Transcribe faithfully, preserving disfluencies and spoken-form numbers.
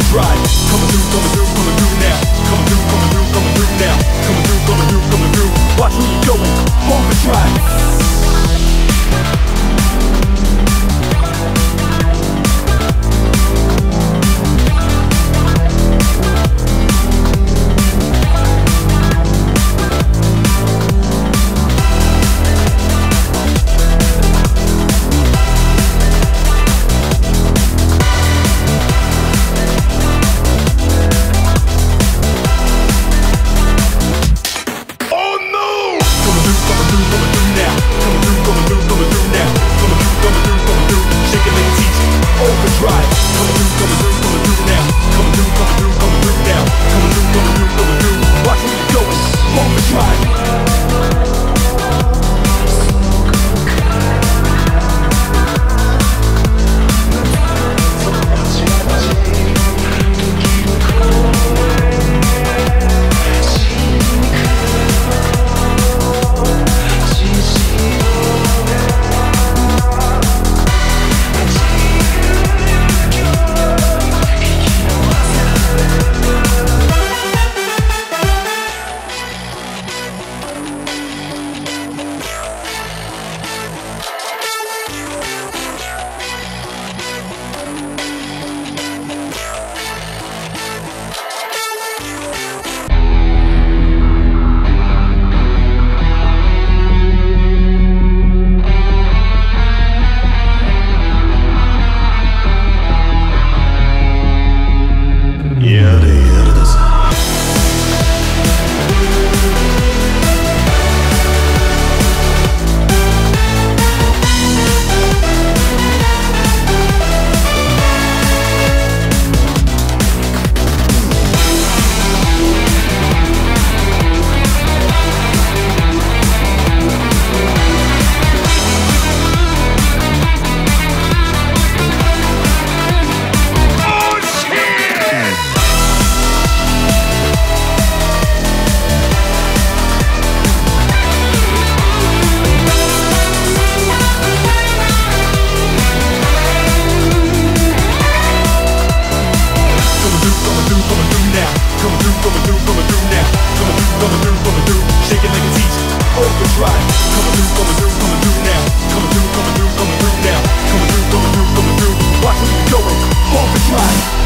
overdrive. Coming through, coming through, coming through now. Coming through, coming through, coming through now. Coming through, coming through, coming through. Watch where you're going, overdrive. Overdrive, coming through, coming through, coming through now. Coming through, coming through, coming through now. Coming through, coming through, coming through. Watch where you're going, overdrive.